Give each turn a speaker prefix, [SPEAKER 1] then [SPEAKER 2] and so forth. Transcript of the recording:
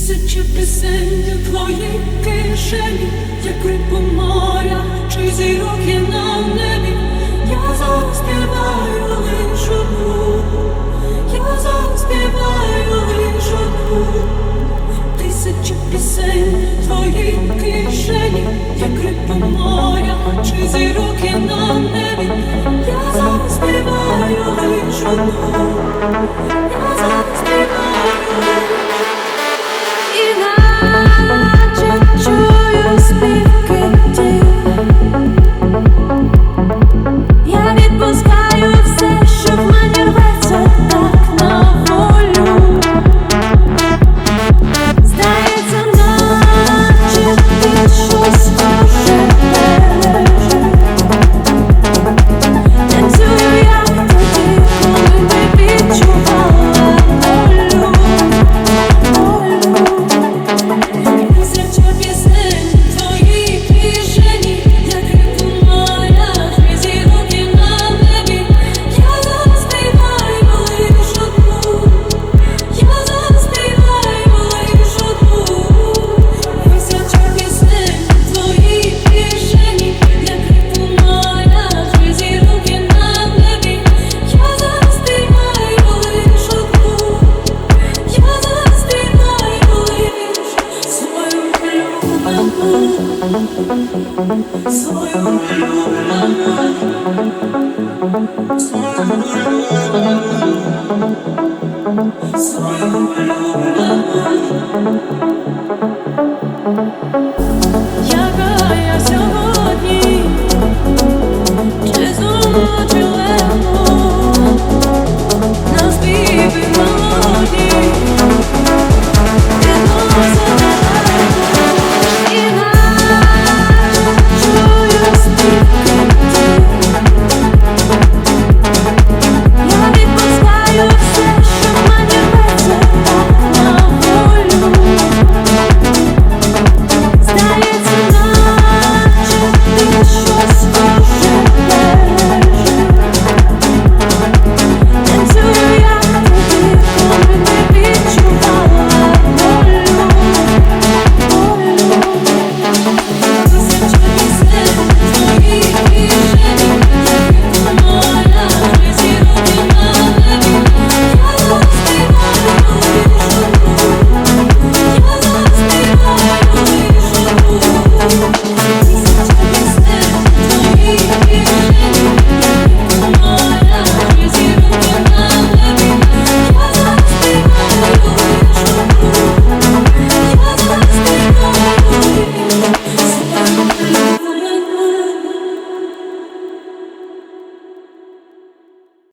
[SPEAKER 1] Тисячі пісень у твоїй кишені, як рибу моря, чи зірок є на небі. Я заспіваю лиш одну, я заспіваю лиш одну. Тисячі пісень у твоїй кишені, як рибу моря, чи зірок є на небі. Я заспіваю лиш одну, я заспіваю лиш. Іначе чую співки тіл. Я відпускаю все, що в мені рветься так на волю. Здається, наче ти щось уже береш. Танцюю, як тоді, коли не відчувала болю. Тисяча пісень в твоїй кишені, як рибу моря, чи зірок є на небі. Я заспіваю лиш одну, я заспіваю лиш одну. Тисяча пісень в твоїй кишені, як рибу моря, чи зірок є на небі. Я заспіваю лиш одну, я заспіваю лиш свою улюблену, свою улюблену, свою улюблену, свою улюблену.